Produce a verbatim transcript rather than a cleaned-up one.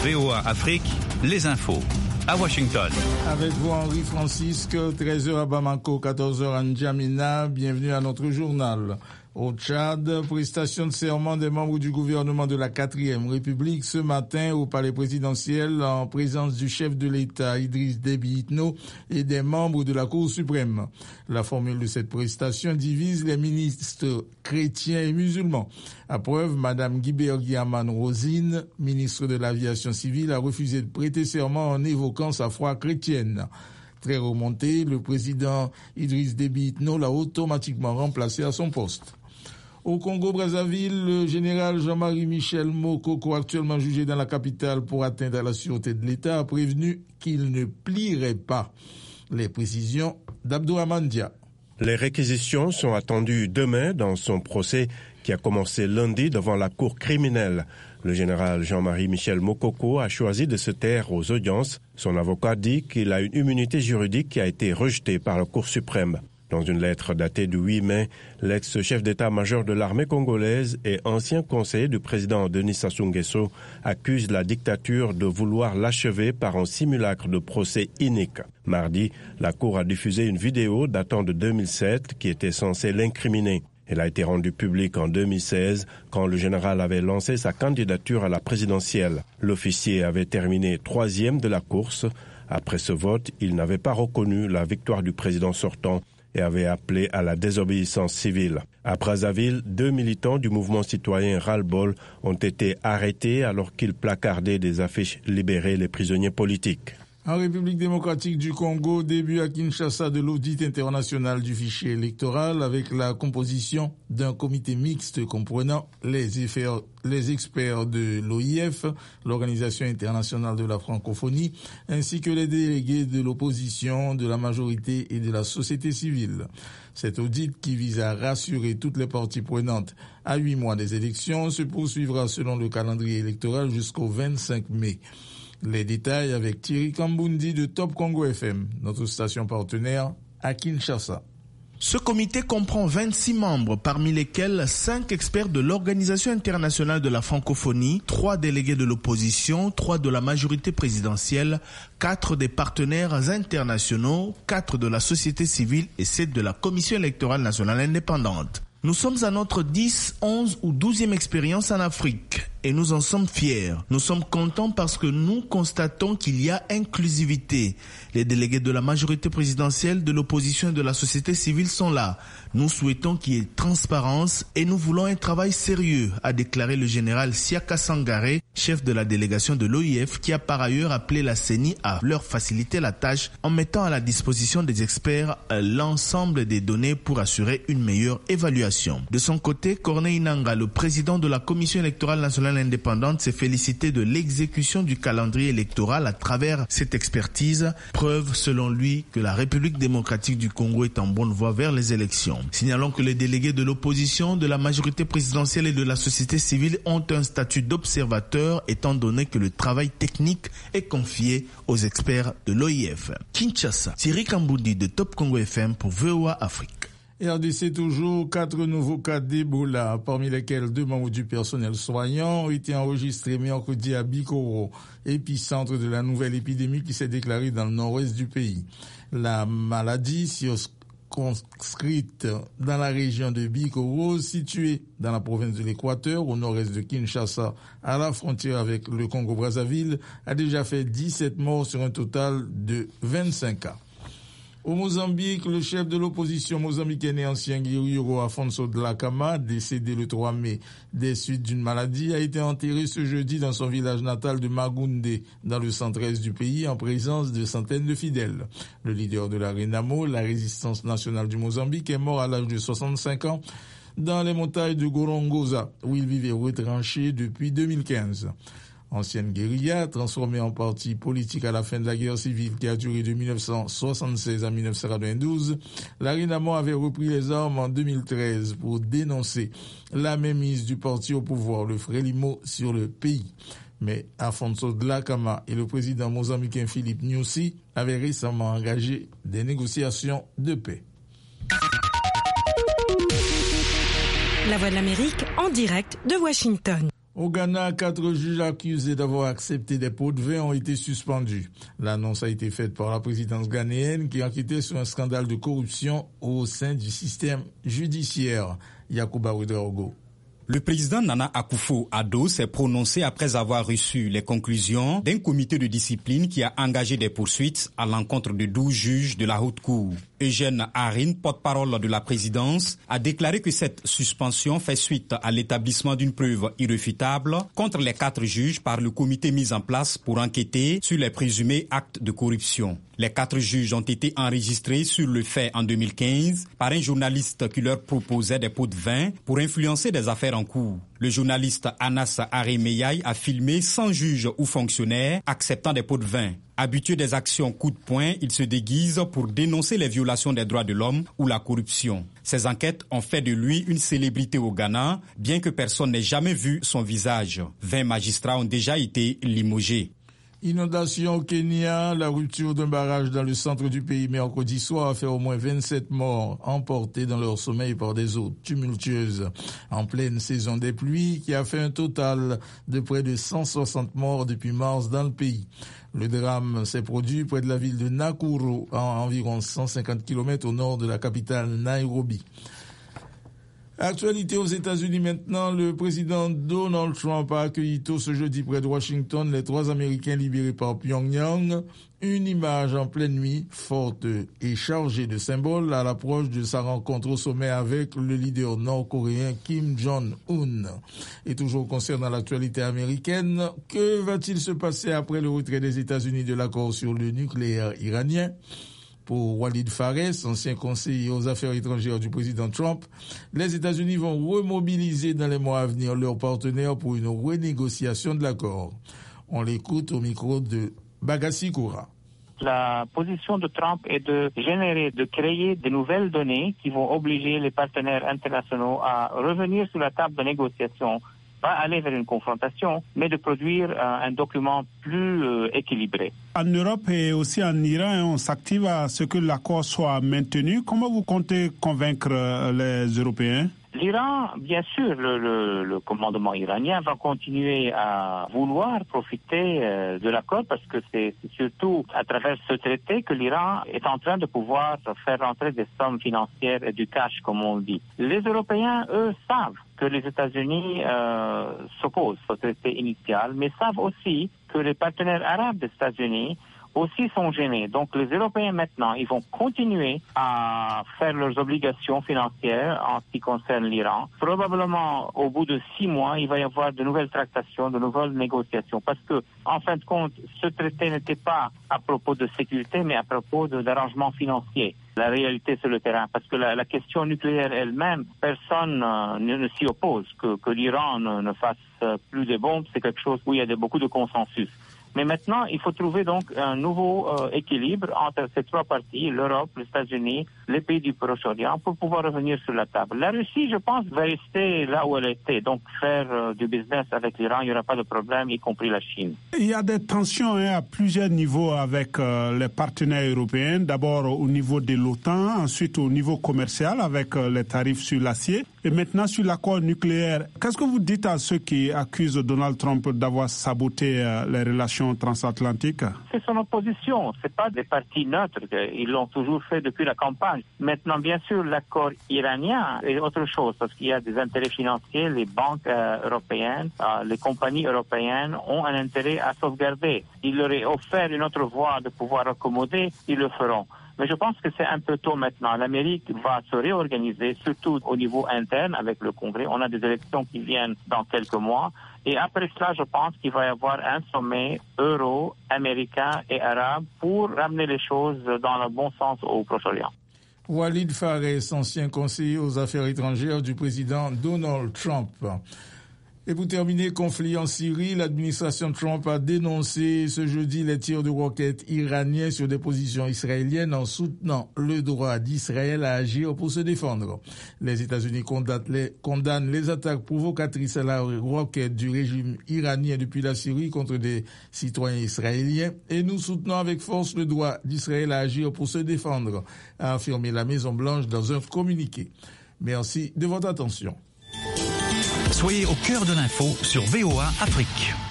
V O A Afrique, les infos. À Washington. Avec vous, Henri Francisque, treize heures à Bamako, quatorze heures à N'Djamena. Bienvenue à notre journal. Au Tchad, prestation de serment des membres du gouvernement de la quatrième République ce matin au palais présidentiel en présence du chef de l'État Idriss Déby Itno et des membres de la Cour suprême. La formule de cette prestation divise les ministres chrétiens et musulmans. À preuve, Madame Guibergi Aman Rosine, ministre de l'Aviation civile, a refusé de prêter serment en évoquant sa foi chrétienne. Très remonté, le président Idriss Déby Itno l'a automatiquement remplacé à son poste. Au Congo-Brazzaville, le général Jean-Marie Michel Mokoko, actuellement jugé dans la capitale pour atteinte à la sûreté de l'État, a prévenu qu'il ne plierait pas. Les précisions d'Abdourahmane Dia. Les réquisitions sont attendues demain dans son procès qui a commencé lundi devant la cour criminelle. Le général Jean-Marie Michel Mokoko a choisi de se taire aux audiences. Son avocat dit qu'il a une immunité juridique qui a été rejetée par la Cour suprême. Dans une lettre datée du huit mai, l'ex-chef d'état-major de l'armée congolaise et ancien conseiller du président Denis Sassou Nguesso accuse la dictature de vouloir l'achever par un simulacre de procès inique. Mardi, la Cour a diffusé une vidéo datant de deux mille sept qui était censée l'incriminer. Elle a été rendue publique en deux mille seize quand le général avait lancé sa candidature à la présidentielle. L'officier avait terminé troisième de la course. Après ce vote, il n'avait pas reconnu la victoire du président sortant et avait appelé à la désobéissance civile. À Brazzaville, deux militants du mouvement citoyen Ras-le-Bol ont été arrêtés alors qu'ils placardaient des affiches « Libérer les prisonniers politiques ». En République démocratique du Congo, début à Kinshasa de l'audit international du fichier électoral avec la composition d'un comité mixte comprenant les, effets, les experts de l'O I F, l'Organisation internationale de la francophonie, ainsi que les délégués de l'opposition, de la majorité et de la société civile. Cet audit, qui vise à rassurer toutes les parties prenantes à huit mois des élections, se poursuivra selon le calendrier électoral jusqu'au vingt-cinq mai. Les détails avec Thierry Kambundi de Top Congo F M, notre station partenaire à Kinshasa. Ce comité comprend vingt-six membres, parmi lesquels cinq experts de l'Organisation internationale de la francophonie, trois délégués de l'opposition, trois de la majorité présidentielle, quatre des partenaires internationaux, quatre de la société civile et sept de la Commission électorale nationale indépendante. Nous sommes à notre dix, onze ou douzième expérience en Afrique et nous en sommes fiers. Nous sommes contents parce que nous constatons qu'il y a inclusivité. Les délégués de la majorité présidentielle, de l'opposition et de la société civile sont là. Nous souhaitons qu'il y ait transparence et nous voulons un travail sérieux, a déclaré le général Siaka Sangaré, chef de la délégation de l'O I F, qui a par ailleurs appelé la C E N I à leur faciliter la tâche en mettant à la disposition des experts l'ensemble des données pour assurer une meilleure évaluation. De son côté, Corneille Nangaa, le président de la Commission électorale nationale indépendante, s'est félicité de l'exécution du calendrier électoral à travers cette expertise, preuve selon lui que la République démocratique du Congo est en bonne voie vers les élections. Signalons que les délégués de l'opposition, de la majorité présidentielle et de la société civile ont un statut d'observateur étant donné que le travail technique est confié aux experts de l'O I F. Kinshasa, Thierry Kambundi de Top Congo F M pour V O A Afrique. R D C toujours, quatre nouveaux cas d'Ebola, parmi lesquels deux membres du personnel soignant ont été enregistrés mercredi à Bikoro, épicentre de la nouvelle épidémie qui s'est déclarée dans le nord-ouest du pays. La maladie circonscrite dans la région de Bikoro, située dans la province de l'Équateur, au nord-est de Kinshasa, à la frontière avec le Congo-Brazzaville, a déjà fait dix-sept morts sur un total de vingt-cinq cas. Au Mozambique, le chef de l'opposition mozambicaine et ancien guerriero Afonso Dhlakama, décédé le trois mai des suites d'une maladie, a été enterré ce jeudi dans son village natal de Magounde, dans le centre-est du pays, en présence de centaines de fidèles. Le leader de la Renamo, la résistance nationale du Mozambique, est mort à l'âge de soixante-cinq ans dans les montagnes de Gorongosa, où il vivait retranché depuis deux mille quinze. Ancienne guérilla, transformée en parti politique à la fin de la guerre civile qui a duré de mille neuf cent soixante-seize à mille neuf cent quatre-vingt-douze, la Renamo avait repris les armes en deux mille treize pour dénoncer la mainmise du parti au pouvoir, le Frelimo, sur le pays. Mais Afonso Dhlakama et le président mozambicain Philippe Nyusi avaient récemment engagé des négociations de paix. La Voix de l'Amérique en direct de Washington. Au Ghana, quatre juges accusés d'avoir accepté des pots de vin ont été suspendus. L'annonce a été faite par la présidence ghanéenne qui enquêtait sur un scandale de corruption au sein du système judiciaire. Yacouba Ouedraogo. Le président Nana Akufo-Addo s'est prononcé après avoir reçu les conclusions d'un comité de discipline qui a engagé des poursuites à l'encontre de douze juges de la haute cour. Eugène Harin, porte-parole de la présidence, a déclaré que cette suspension fait suite à l'établissement d'une preuve irréfutable contre les quatre juges par le comité mis en place pour enquêter sur les présumés actes de corruption. Les quatre juges ont été enregistrés sur le fait en deux mille quinze par un journaliste qui leur proposait des pots de vin pour influencer des affaires en cours. Le journaliste Anas Aremeyaï a filmé cent juges ou fonctionnaires acceptant des pots de vin. Habitué des actions coup de poing, il se déguise pour dénoncer les violations des droits de l'homme ou la corruption. Ces enquêtes ont fait de lui une célébrité au Ghana, bien que personne n'ait jamais vu son visage. vingt magistrats ont déjà été limogés. Inondation au Kenya, la rupture d'un barrage dans le centre du pays mercredi soir a fait au moins vingt-sept morts emportés dans leur sommeil par des eaux tumultueuses en pleine saison des pluies qui a fait un total de près de cent soixante morts depuis mars dans le pays. Le drame s'est produit près de la ville de Nakuru, à environ cent cinquante kilomètres au nord de la capitale Nairobi. Actualité aux États-Unis maintenant, le président Donald Trump a accueilli tôt ce jeudi près de Washington les trois Américains libérés par Pyongyang. Une image en pleine nuit, forte et chargée de symboles à l'approche de sa rencontre au sommet avec le leader nord-coréen Kim Jong-un. Et toujours concernant l'actualité américaine, que va-t-il se passer après le retrait des États-Unis de l'accord sur le nucléaire iranien? Pour Walid Fares, ancien conseiller aux affaires étrangères du président Trump, les États-Unis vont remobiliser dans les mois à venir leurs partenaires pour une renégociation de l'accord. On l'écoute au micro de Bagassi Koura. La position de Trump est de générer, de créer de nouvelles données qui vont obliger les partenaires internationaux à revenir sur la table de négociation, pas aller vers une confrontation, mais de produire euh, un document plus euh, équilibré. En Europe et aussi en Iran, on s'active à ce que l'accord soit maintenu. Comment vous comptez convaincre les Européens? L'Iran, bien sûr, le, le, le commandement iranien va continuer à vouloir profiter euh, de l'accord parce que c'est, c'est surtout à travers ce traité que l'Iran est en train de pouvoir faire rentrer des sommes financières et du cash, comme on dit. Les Européens, eux, savent que les États-Unis euh, s'opposent au traité initial, mais savent aussi que les partenaires arabes des États-Unis aussi sont gênés. Donc les Européens maintenant, ils vont continuer à faire leurs obligations financières en ce qui concerne l'Iran. Probablement au bout de six mois, il va y avoir de nouvelles tractations, de nouvelles négociations. Parce que, en fin de compte, ce traité n'était pas à propos de sécurité, mais à propos de, d'arrangements financiers. La réalité sur le terrain, parce que la, la question nucléaire elle-même, personne euh, ne, ne s'y oppose. Que, que l'Iran ne, ne fasse plus de bombes, c'est quelque chose où il y a de, beaucoup de consensus. Mais maintenant, il faut trouver donc un nouveau euh, équilibre entre ces trois parties, l'Europe, les États-Unis, les pays du Proche-Orient, pour pouvoir revenir sur la table. La Russie, je pense, va rester là où elle était, donc faire euh, du business avec l'Iran, il n'y aura pas de problème, y compris la Chine. Il y a des tensions hein, à plusieurs niveaux avec euh, les partenaires européens. D'abord au niveau de l'OTAN, ensuite au niveau commercial avec euh, les tarifs sur l'acier, et maintenant sur l'accord nucléaire. Qu'est-ce que vous dites à ceux qui accusent Donald Trump d'avoir saboté euh, les relations transatlantiques? C'est son opposition, c'est pas des partis neutres, ils l'ont toujours fait depuis la campagne. Maintenant, bien sûr, l'accord iranien est autre chose, parce qu'il y a des intérêts financiers, les banques euh, européennes, euh, les compagnies européennes ont un intérêt à sauvegarder. Ils leur est offert une autre voie de pouvoir accommoder, ils le feront. Mais je pense que c'est un peu tôt maintenant. L'Amérique va se réorganiser, surtout au niveau interne avec le Congrès. On a des élections qui viennent dans quelques mois. Et après cela, je pense qu'il va y avoir un sommet euro, américain et arabe pour ramener les choses dans le bon sens au Proche-Orient. Walid Fares, ancien conseiller aux affaires étrangères du président Donald Trump. Et pour terminer, conflit en Syrie, l'administration Trump a dénoncé ce jeudi les tirs de roquettes iraniens sur des positions israéliennes en soutenant le droit d'Israël à agir pour se défendre. Les États-Unis condamnent les, condamnent les attaques provocatrices à la roquette du régime iranien depuis la Syrie contre des citoyens israéliens et nous soutenons avec force le droit d'Israël à agir pour se défendre, a affirmé la Maison-Blanche dans un communiqué. Merci de votre attention. Soyez au cœur de l'info sur V O A Afrique.